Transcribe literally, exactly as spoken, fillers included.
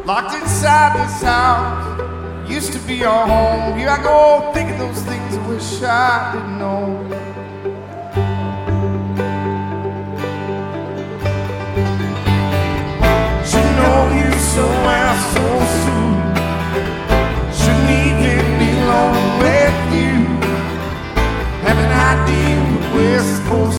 locked inside this house. Used to be our home. Here I go, thinking those things I wish I didn't know.